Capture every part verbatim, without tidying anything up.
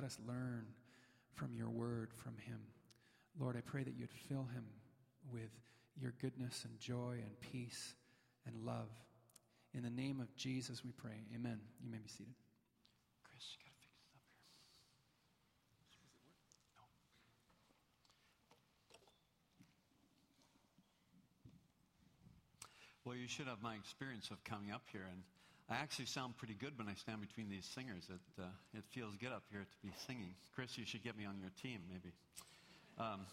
us learn from your word from him. Lord, I pray that you'd fill him with your goodness and joy and peace and love. In the name of Jesus we pray. Amen. You may be seated. Chris, you got to fix it up here. Does it work? No. Well, you should have my experience of coming up here, and I actually sound pretty good when I stand between these singers. It uh, it feels good up here to be singing. Chris, you should get me on your team, maybe. Um,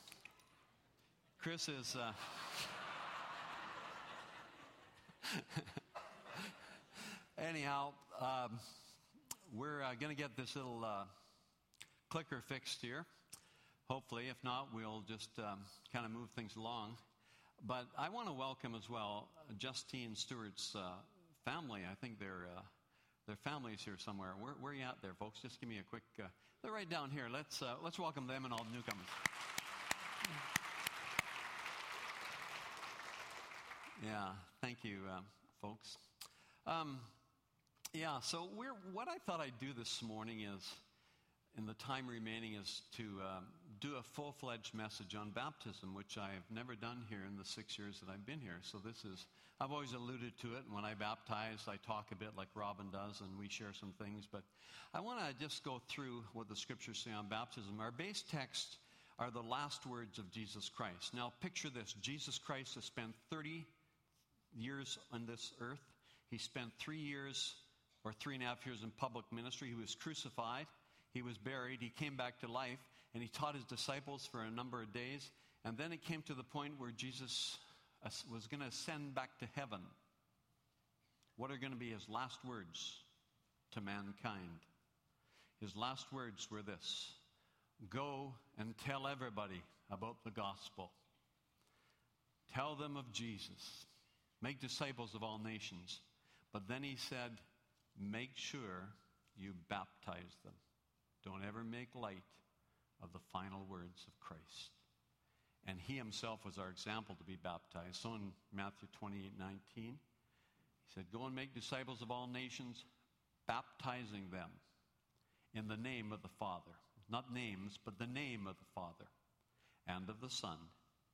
Chris is... Uh, anyhow, um, we're uh, going to get this little uh, clicker fixed here. Hopefully, if not, we'll just um, kind of move things along. But I want to welcome as well Justine Stewart's uh, family. I think their uh, their family's here somewhere. Where, where are you at there, folks? Just give me a quick... Uh, they're right down here. Let's uh, let's welcome them and all the newcomers. Yeah, thank you, uh, folks. Um, yeah, so we're, what I thought I'd do this morning is, in the time remaining, is to um, do a full-fledged message on baptism, which I have never done here in the six years that I've been here. So this is, I've always alluded to it. When I baptize, I talk a bit like Robin does, and we share some things. But I want to just go through what the scriptures say on baptism. Our base text are the last words of Jesus Christ. Now, picture this. Jesus Christ has spent thirty years on this earth. He spent three years or three and a half years in public ministry. He was crucified. He was buried. He came back to life, and he taught his disciples for a number of days. And then it came to the point where Jesus was going to ascend back to heaven. What are going to be his last words to mankind? His last words were this: go and tell everybody about the gospel. Tell them of Jesus. Make disciples of all nations. But then he said, make sure you baptize them. Don't ever make light of the final words of Christ. And he himself was our example to be baptized. So in Matthew twenty-eight nineteen, he said, go and make disciples of all nations, baptizing them in the name of the Father. Not names, but the name of the Father, and of the Son,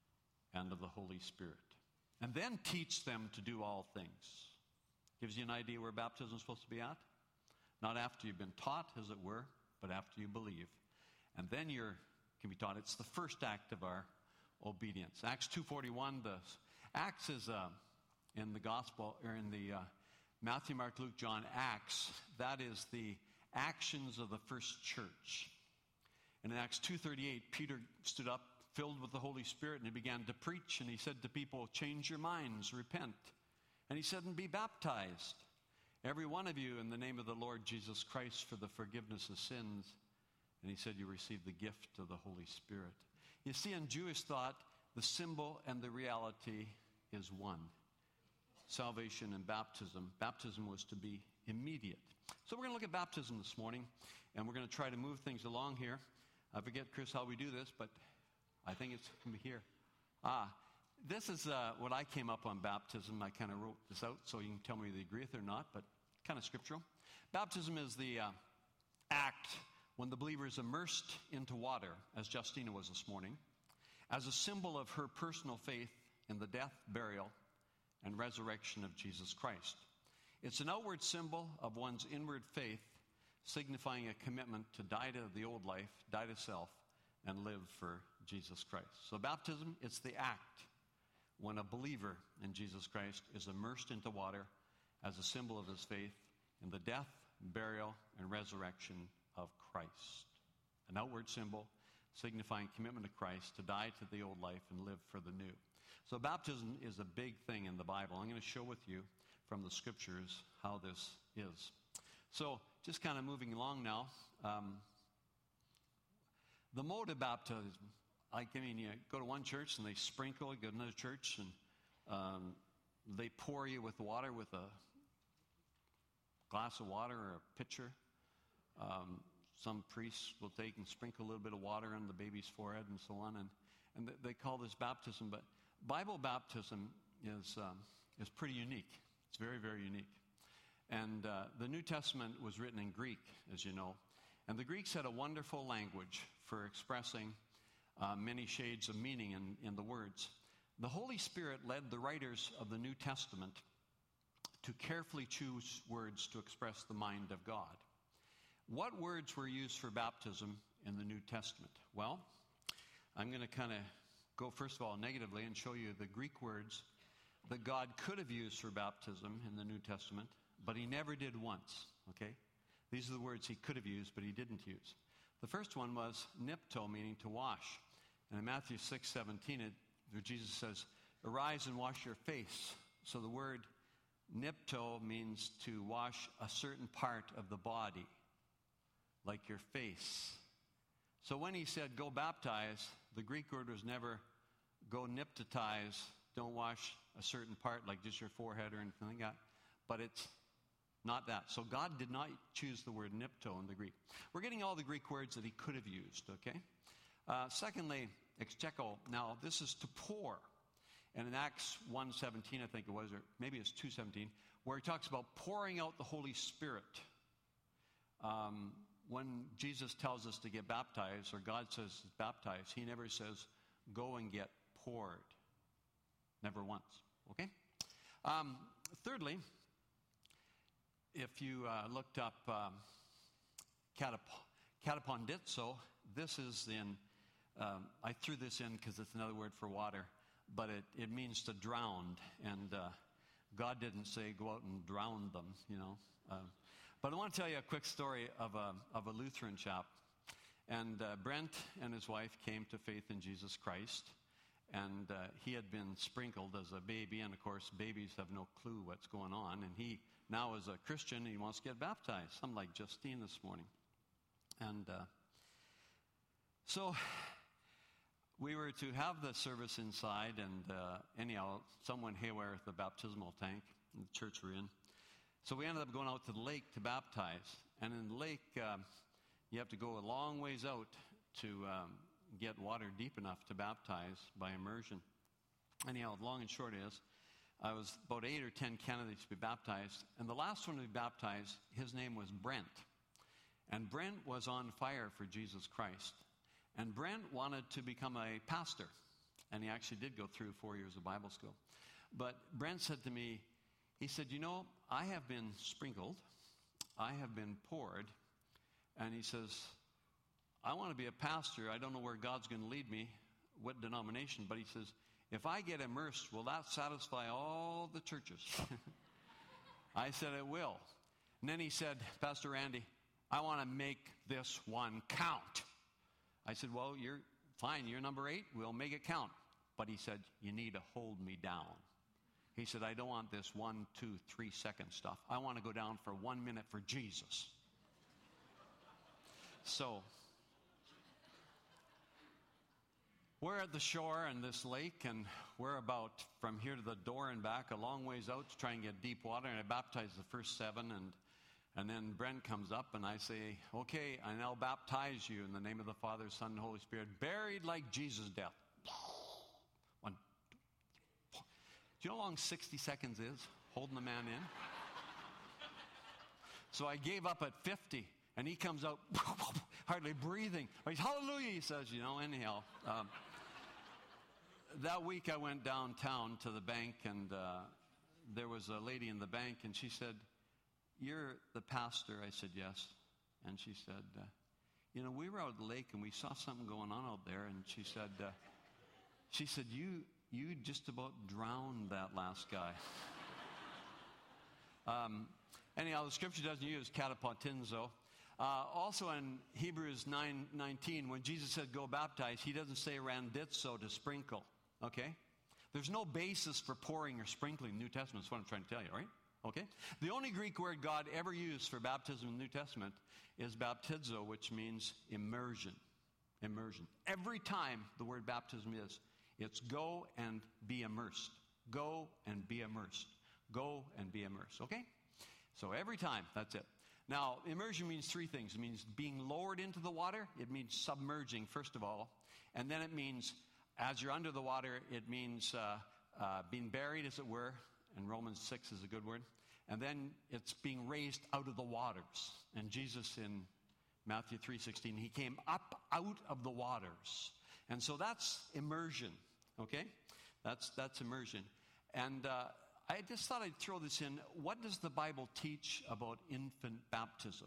and of the Holy Spirit. And then teach them to do all things. Gives you an idea where baptism is supposed to be at? Not after you've been taught, as it were, but after you believe. And then you can be taught. It's the first act of our obedience. Acts two forty-one, the Acts is uh, in the gospel, or in the uh, Matthew, Mark, Luke, John, Acts. That is the actions of the first church. And in Acts two thirty-eight, Peter stood up, filled with the Holy Spirit, and he began to preach, and he said to people, change your minds, repent. And he said, and be baptized, every one of you, in the name of the Lord Jesus Christ, for the forgiveness of sins. And he said, you receive the gift of the Holy Spirit. You see, in Jewish thought, the symbol and the reality is one. Salvation and baptism. Baptism was to be immediate. So we're going to look at baptism this morning, and we're going to try to move things along here. I forget, Chris, how we do this, but I think it's going to be here. Ah, this is uh, what I came up on baptism. I kind of wrote this out so you can tell me whether you agree with it or not, but kind of scriptural. Baptism is the uh, act when the believer is immersed into water, as Justina was this morning, as a symbol of her personal faith in the death, burial, and resurrection of Jesus Christ. It's an outward symbol of one's inward faith, signifying a commitment to die to the old life, die to self, and live for Jesus Christ. So baptism, it's the act when a believer in Jesus Christ is immersed into water as a symbol of his faith in the death, burial, and resurrection of Christ. An outward symbol signifying commitment to Christ, to die to the old life and live for the new. So baptism is a big thing in the Bible. I'm going to show with you from the scriptures how this is. So just kind of moving along now. Um, The mode of baptism, like, I mean, you go to one church and they sprinkle, you go to another church and um, they pour you with water with a glass of water or a pitcher. Um, some priests will take and sprinkle a little bit of water on the baby's forehead and so on, and, and they call this baptism. But Bible baptism is, um, is pretty unique. It's very, very unique. And uh, the New Testament was written in Greek, as you know. And the Greeks had a wonderful language for expressing uh, many shades of meaning in, in the words. The Holy Spirit led the writers of the New Testament to carefully choose words to express the mind of God. What words were used for baptism in the New Testament? Well, I'm going to kind of go first of all negatively and show you the Greek words that God could have used for baptism in the New Testament, but he never did once, okay? These are the words he could have used, but he didn't use. The first one was nipto, meaning to wash. And in Matthew six seventeen, it, where Jesus says, arise and wash your face. So the word nipto means to wash a certain part of the body, like your face. So when he said go baptize, the Greek word was never go niptotize, don't wash a certain part like just your forehead or anything like that. But it's not that. So God did not choose the word nipto in the Greek. We're getting all the Greek words that he could have used, okay? Uh, secondly, excheco. Now, this is to pour. And in Acts one seventeen, I think it was, or maybe it's two seventeen, where he talks about pouring out the Holy Spirit. Um, when Jesus tells us to get baptized, or God says baptized, he never says, go and get poured. Never once, okay? Um, thirdly, if you uh, looked up um, catap- cataponditzo, this is in, um, I threw this in because it's another word for water, but it, it means to drown, and uh, God didn't say go out and drown them, you know. Uh, but I want to tell you a quick story of a, of a Lutheran chap. And uh, Brent and his wife came to faith in Jesus Christ, and uh, he had been sprinkled as a baby, and of course babies have no clue what's going on, and he now is a Christian, and he wants to get baptized. I'm like Justine this morning. And uh, so we were to have the service inside, and uh, anyhow, someone haywire with the baptismal tank in the church we're in. So we ended up going out to the lake to baptize. And in the lake, uh, you have to go a long ways out to um, get water deep enough to baptize by immersion. Anyhow, long and short is, I was about eight or ten candidates to be baptized, and the last one to be baptized, his name was Brent. And Brent was on fire for Jesus Christ. And Brent wanted to become a pastor, and he actually did go through four years of Bible school. But Brent said to me, he said, you know, I have been sprinkled, I have been poured, and he says, I want to be a pastor. I don't know where God's going to lead me, what denomination, but he says, if I get immersed, will that satisfy all the churches? I said, it will. And then he said, Pastor Randy, I want to make this one count. I said, well, you're fine. You're number eight. We'll make it count. But he said, you need to hold me down. He said, I don't want this one, two, three second stuff. I want to go down for one minute for Jesus. So we're at the shore in this lake, and we're about from here to the door and back a long ways out to try and get deep water. And I baptized the first seven, and and then Brent comes up, and I say, okay, I now baptize you in the name of the Father, Son, and Holy Spirit, buried like Jesus' death. One, two, four. Do you know how long sixty seconds is, holding the man in? So I gave up at fifty, and he comes out hardly breathing. He's, hallelujah, he says, you know, anyhow. Um, that week I went downtown to the bank, and uh, there was a lady in the bank, and she said, you're the pastor? I said, yes. And she said, uh, you know, we were out at the lake, and we saw something going on out there, and she said, uh, she said, you you just about drowned that last guy. um, anyhow, the scripture doesn't use katapotinzo. Uh, also in Hebrews nine nineteen, when Jesus said go baptize, he doesn't say randitzo to sprinkle, okay? There's no basis for pouring or sprinkling in the New Testament. That's what I'm trying to tell you, right? Okay? The only Greek word God ever used for baptism in the New Testament is baptizo, which means immersion. Immersion. Every time the word baptism is, it's go and be immersed. Go and be immersed. Go and be immersed, okay? So every time, that's it. Now, immersion means three things. It means being lowered into the water. It means submerging, first of all. And then it means, as you're under the water, it means uh, uh, being buried, as it were. And Romans six is a good word. And then it's being raised out of the waters. And Jesus in Matthew three sixteen. He came up out of the waters. And so that's immersion, okay? That's, that's immersion. And uh, I just thought I'd throw this in. What does the Bible teach about infant baptism?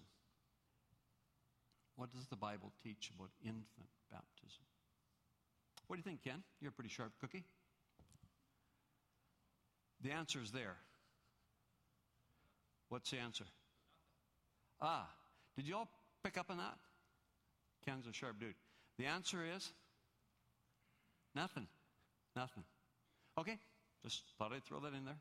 What does the Bible teach about infant baptism? What do you think, Ken? You're a pretty sharp cookie. The answer is there. What's the answer? Ah, did you all pick up on that? Ken's a sharp dude. The answer is nothing. Nothing. Okay, just thought I'd throw that in there.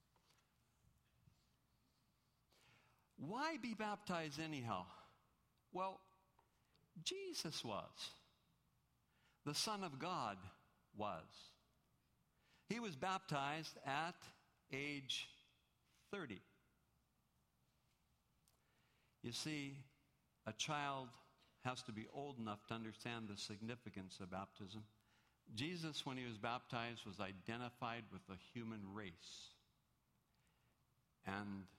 Why be baptized anyhow? Well, Jesus was. The Son of God was. He was baptized at age thirty. You see, a child has to be old enough to understand the significance of baptism. Jesus, when he was baptized, was identified with the human race. And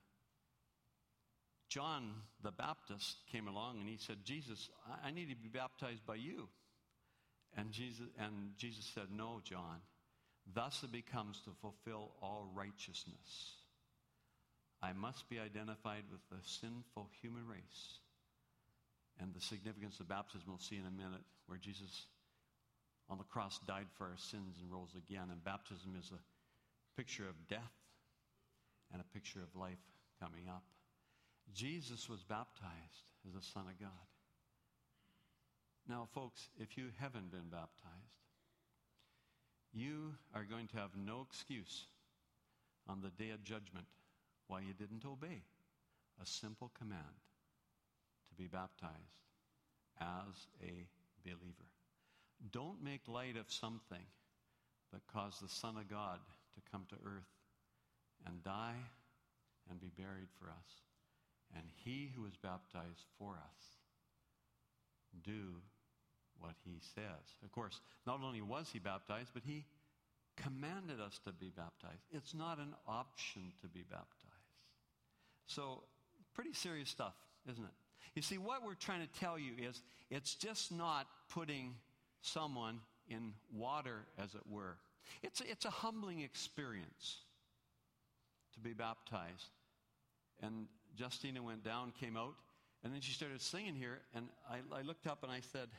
John the Baptist came along and he said, Jesus, I need to be baptized by you. And Jesus, and Jesus said, no, John. Thus it becomes to fulfill all righteousness. I must be identified with the sinful human race. And the significance of baptism we'll see in a minute, where Jesus on the cross died for our sins and rose again. And baptism is a picture of death and a picture of life coming up. Jesus was baptized as the Son of God. Now, folks, if you haven't been baptized, you are going to have no excuse on the day of judgment why you didn't obey a simple command to be baptized as a believer. Don't make light of something that caused the Son of God to come to earth and die and be buried for us. And he who was baptized for us do what he says. Of course, not only was he baptized, but he commanded us to be baptized. It's not an option to be baptized. So, pretty serious stuff, isn't it? You see, what we're trying to tell you is it's just not putting someone in water, as it were. It's a, it's a humbling experience to be baptized. And Justina went down, came out, and then she started singing here, and I, I looked up and I said,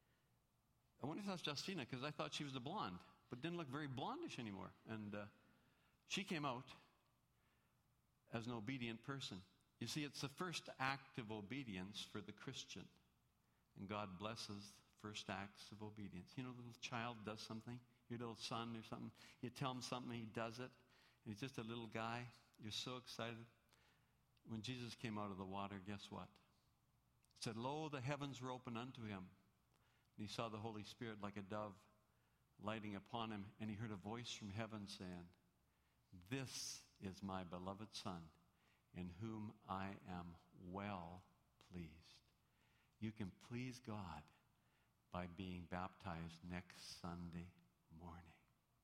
I wonder if that's Justina, because I thought she was a blonde, but didn't look very blondish anymore. And uh, she came out as an obedient person. You see, it's the first act of obedience for the Christian. And God blesses first acts of obedience. You know, the little child does something, your little son or something, you tell him something, he does it, and he's just a little guy. You're so excited. When Jesus came out of the water, guess what? It said, lo, the heavens were open unto him. And he saw the Holy Spirit like a dove lighting upon him, and he heard a voice from heaven saying, this is my beloved Son, in whom I am well pleased. You can please God by being baptized next Sunday morning,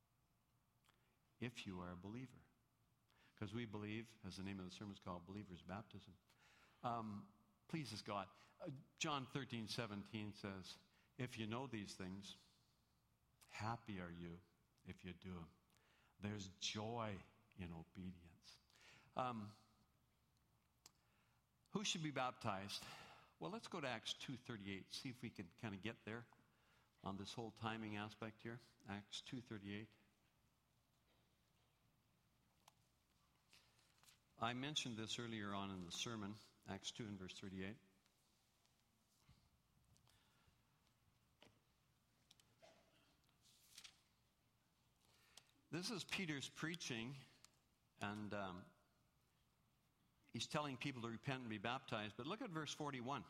if you are a believer. Because we believe, as the name of the sermon is called, Believer's Baptism. Um, pleases God. Uh, John thirteen seventeen says, if you know these things, happy are you if you do them. There's joy in obedience. Um, who should be baptized? Well, let's go to Acts two thirty-eight, see if we can kind of get there on this whole timing aspect here. Acts two thirty-eight. I mentioned this earlier on in the sermon, Acts two and verse thirty-eight. This is Peter's preaching, and um, he's telling people to repent and be baptized. But look at verse forty-one.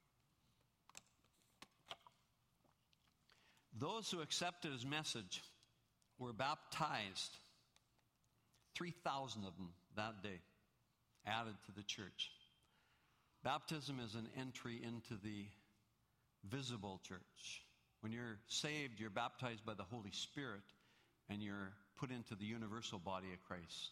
Those who accepted his message were baptized, three thousand of them that day, added to the church. Baptism is an entry into the visible church. When you're saved, you're baptized by the Holy Spirit, and you're put into the universal body of Christ.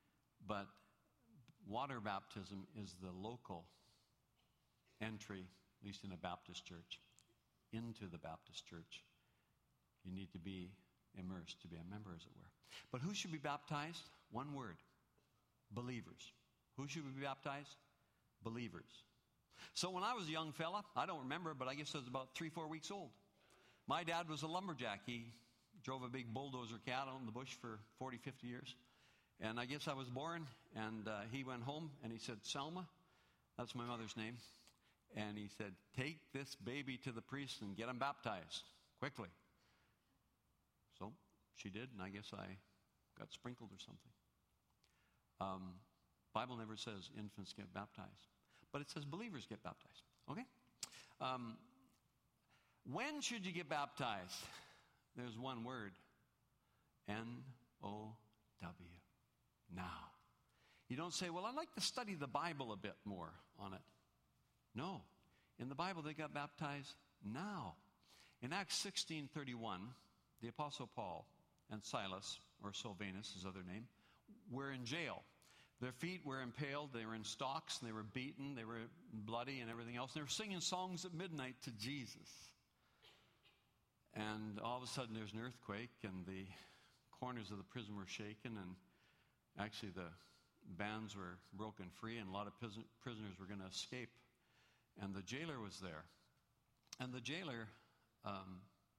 But water baptism is the local entry at least in a Baptist church, into the Baptist church. You need to be immersed to be a member, as it were. But who should be baptized? One word: believers. Who should be baptized? Believers. So when I was a young fella, I don't remember, but I guess I was about three, four weeks old. My dad was a lumberjack. He drove a big bulldozer cat out in the bush for forty, fifty years. And I guess I was born, and uh, he went home, and he said, Selma, that's my mother's name, and he said, take this baby to the priest and get him baptized quickly. So she did, and I guess I got sprinkled or something. Um, Bible never says infants get baptized, but it says believers get baptized. Okay? Um, when should you get baptized? There's one word: N O W. Now. You don't say, well, I'd like to study the Bible a bit more on it. No. In the Bible, they got baptized now. In Acts sixteen thirty-one, the Apostle Paul and Silas, or Silvanus, his other name, were in jail. Their feet were impaled, they were in stocks, and they were beaten, they were bloody and everything else. And they were singing songs at midnight to Jesus. And all of a sudden there's an earthquake, and the corners of the prison were shaken, and actually the bands were broken free, and a lot of prison- prisoners were going to escape. And the jailer was there. And the jailer um,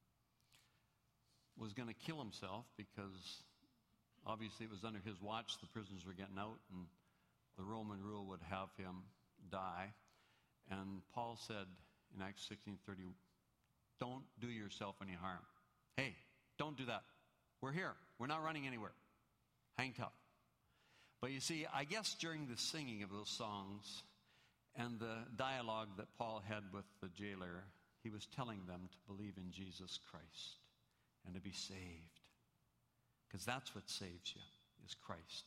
was going to kill himself because obviously it was under his watch the prisoners were getting out, and the Roman rule would have him die. And Paul said in Acts sixteen thirty, don't do yourself any harm. Hey, don't do that. We're here. We're not running anywhere. Hang tough. But you see, I guess during the singing of those songs and the dialogue that Paul had with the jailer, he was telling them to believe in Jesus Christ and to be saved. Because that's what saves you, is Christ.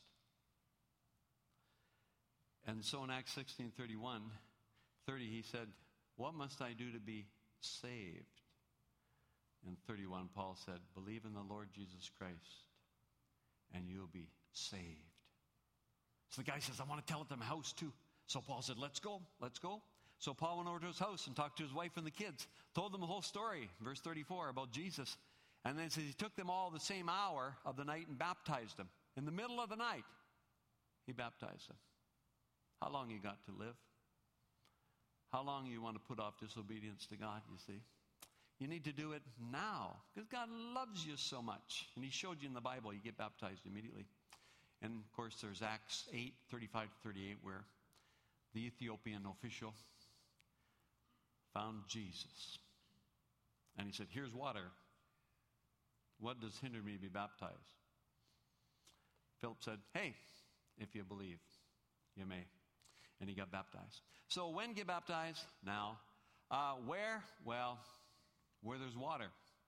And so in Acts sixteen thirty-one, thirty, he said, what must I do to be saved? In thirty-one, Paul said, believe in the Lord Jesus Christ and you'll be saved. So the guy says, I want to tell it to my house too. So Paul said, let's go, let's go. So Paul went over to his house and talked to his wife and the kids, told them the whole story, verse thirty-four, about Jesus. And then it says he took them all the same hour of the night and baptized them. In the middle of the night, he baptized them. How long you got to live? How long you want to put off disobedience to God, you see? You need to do it now, because God loves you so much. And he showed you in the Bible, you get baptized immediately. And of course, there's Acts eight, thirty-five to thirty-eight, where the Ethiopian official found Jesus. And he said, here's water. What does hinder me to be baptized? Philip said, hey, if you believe, you may. And he got baptized. So when get baptized? Now. Uh, where? Well, where there's water.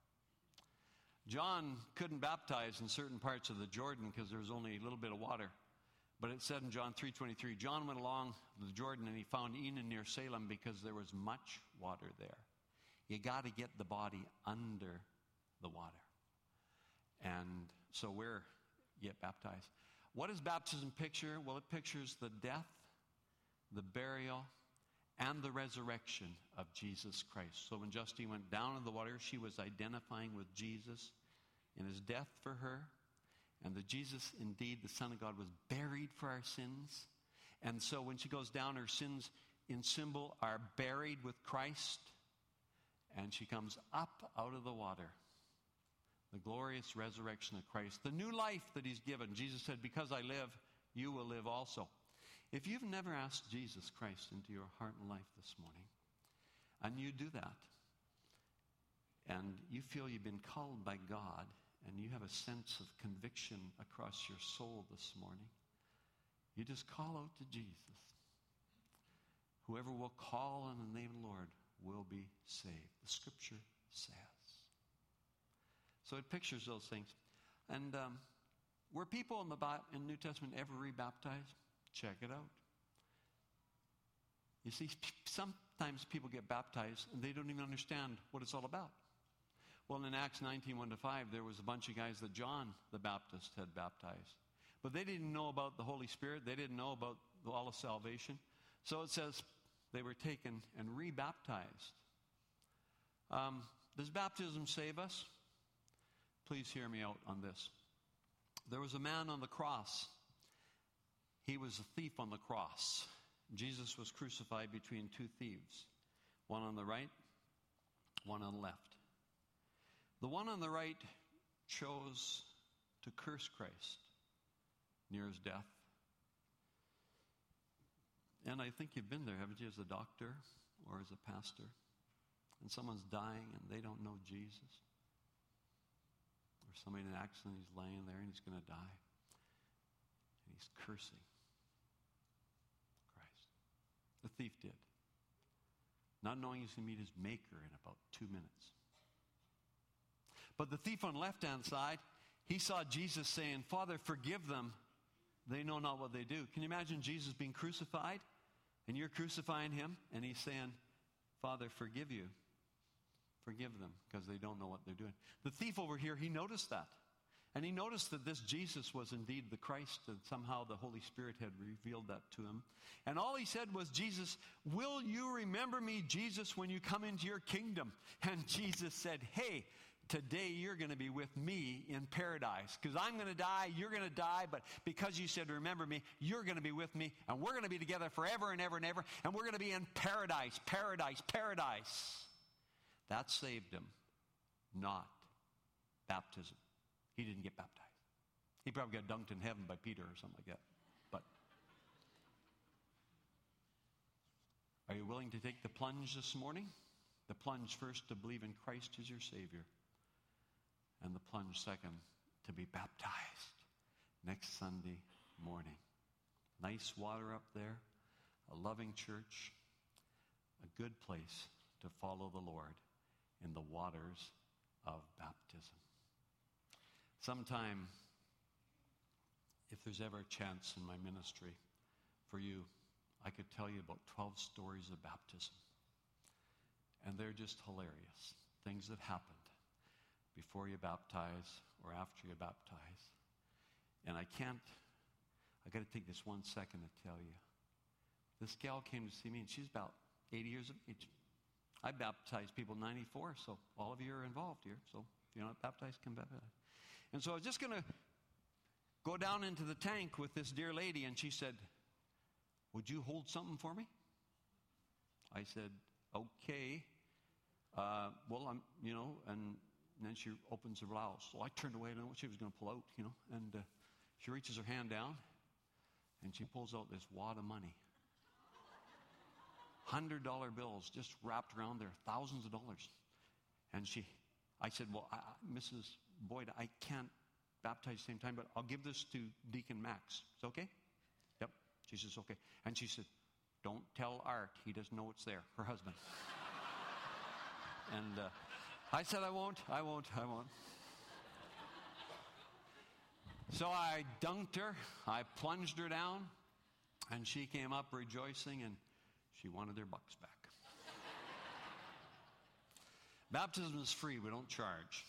John couldn't baptize in certain parts of the Jordan because there was only a little bit of water. But it said in John three twenty-three, John went along the Jordan and he found Enon near Salem because there was much water there. You got to get the body under the water. And so where get baptized? What does baptism picture? Well, it pictures the death, the burial, and the resurrection of Jesus Christ. So when Justine went down in the water, she was identifying with Jesus in his death for her. And that Jesus, indeed, the Son of God, was buried for our sins. And so when she goes down, her sins in symbol are buried with Christ. And she comes up out of the water. The glorious resurrection of Christ. The new life that he's given. Jesus said, because I live, you will live also. If you've never asked Jesus Christ into your heart and life this morning, and you do that, and you feel you've been called by God, and you have a sense of conviction across your soul this morning, you just call out to Jesus. Whoever will call on the name of the Lord will be saved. The scripture says. So it pictures those things. And um, were people in the in New Testament ever rebaptized? Check it out. You see, sometimes people get baptized and they don't even understand what it's all about. Well, in Acts nineteen, one to five, there was a bunch of guys that John the Baptist had baptized. But they didn't know about the Holy Spirit. They didn't know about all of salvation. So it says, they were taken and rebaptized. Um, does baptism save us? Please hear me out on this. There was a man on the cross. He was a thief on the cross. Jesus was crucified between two thieves, one on the right, one on the left. The one on the right chose to curse Christ near his death. And I think you've been there, haven't you, as a doctor or as a pastor? And someone's dying and they don't know Jesus. Or somebody in an accident, he's laying there and he's going to die. And he's cursing Christ. The thief did. Not knowing he's going to meet his maker in about two minutes. But the thief on the left-hand side, he saw Jesus saying, Father, forgive them. They know not what they do. Can you imagine Jesus being crucified? And you're crucifying him, and he's saying, Father, forgive you. Forgive them, because they don't know what they're doing. The thief over here, he noticed that. And he noticed that this Jesus was indeed the Christ, and somehow the Holy Spirit had revealed that to him. And all he said was, Jesus, will you remember me, Jesus, when you come into your kingdom? And Jesus said, hey, today you're going to be with me in paradise, because I'm going to die, you're going to die, but because you said remember me, you're going to be with me, and we're going to be together forever and ever and ever, and we're going to be in paradise, paradise, paradise. That saved him, not baptism. He didn't get baptized. He probably got dunked in heaven by Peter or something like that. But are you willing to take the plunge this morning? The plunge first to believe in Christ as your Savior. And the plunge second to be baptized next Sunday morning. Nice water up there, a loving church, a good place to follow the Lord in the waters of baptism. Sometime, if there's ever a chance in my ministry for you, I could tell you about twelve stories of baptism. And they're just hilarious. Things that happened before you baptize or after you baptize. And I can't, I got to take this one second to tell you. This gal came to see me, and she's about eighty years of age. I baptized people ninety-four, so all of you are involved here. So if you're not baptized, come baptize. And so I was just going to go down into the tank with this dear lady, and she said, would you hold something for me? I said, okay. Uh, well, I'm, you know, and, and then she opens her blouse. So I turned away. I didn't know what she was going to pull out, you know. And uh, she reaches her hand down, and she pulls out this wad of money. Hundred dollar bills just wrapped around there, thousands of dollars. And she, I said, well, I, Missus Boyd, I can't baptize at the same time, but I'll give this to Deacon Max. Is it okay? Yep. She says, okay. And she said, don't tell Art. He doesn't know it's there, her husband. And uh, I said, I won't, I won't, I won't. So I dunked her, I plunged her down, and she came up rejoicing, and she wanted her bucks back. Baptism is free. We don't charge.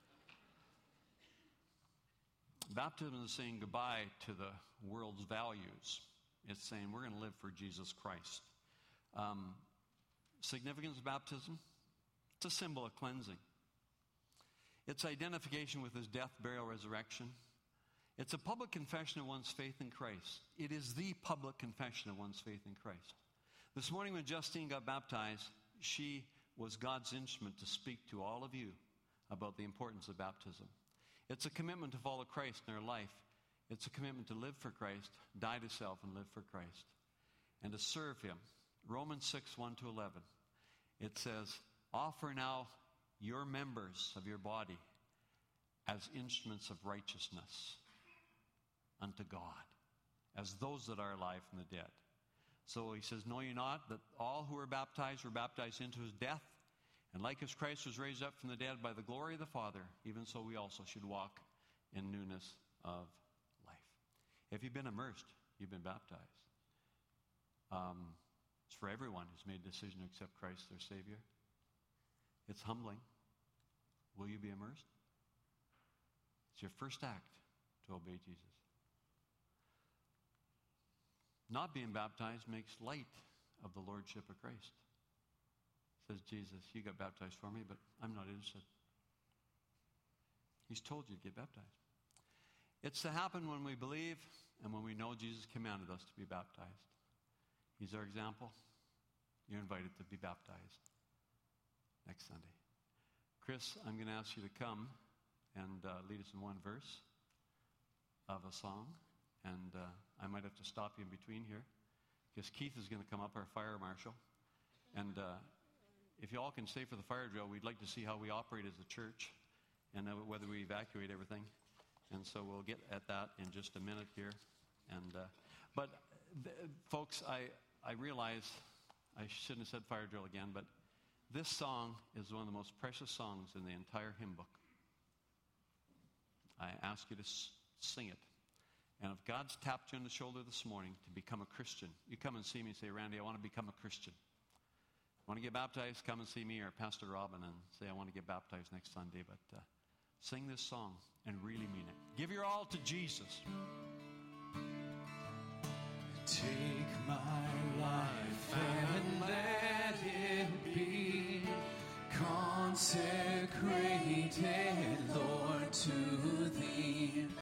Baptism is saying goodbye to the world's values. It's saying we're going to live for Jesus Christ. Um, significance of baptism? It's a symbol of cleansing. It's identification with his death, burial, resurrection. It's a public confession of one's faith in Christ. It is the public confession of one's faith in Christ. This morning when Justine got baptized, she was God's instrument to speak to all of you about the importance of baptism. It's a commitment to follow Christ in our life. It's a commitment to live for Christ, die to self, and live for Christ, and to serve him. Romans six, one to eleven. It says, offer now your members of your body as instruments of righteousness unto God, as those that are alive from the dead. So he says, know ye not that all who were baptized were baptized into his death? And like as Christ was raised up from the dead by the glory of the Father, even so we also should walk in newness of life. If you've been immersed, you've been baptized. Um, it's for everyone who's made a decision to accept Christ their Savior. It's humbling. Will you be immersed? It's your first act to obey Jesus. Not being baptized makes light of the Lordship of Christ. Says Jesus, you got baptized for me, but I'm not interested. He's told you to get baptized. It's to happen when we believe and when we know Jesus commanded us to be baptized. He's our example. You're invited to be baptized next Sunday. Chris, I'm going to ask you to come and uh, lead us in one verse of a song. And uh, I might have to stop you in between here, because Keith is going to come up, our fire marshal. And uh, if you all can stay for the fire drill, we'd like to see how we operate as a church and uh, whether we evacuate everything. And so we'll get at that in just a minute here. And uh, But, th- folks, I, I realize I shouldn't have said fire drill again, but this song is one of the most precious songs in the entire hymn book. I ask you to s- sing it. And if God's tapped you on the shoulder this morning to become a Christian, you come and see me and say, Randy, I want to become a Christian. Want to get baptized? Come and see me or Pastor Robin and say, I want to get baptized next Sunday. But uh, sing this song and really mean it. Give your all to Jesus. Take my life and let it be consecrated, Lord, to Thee.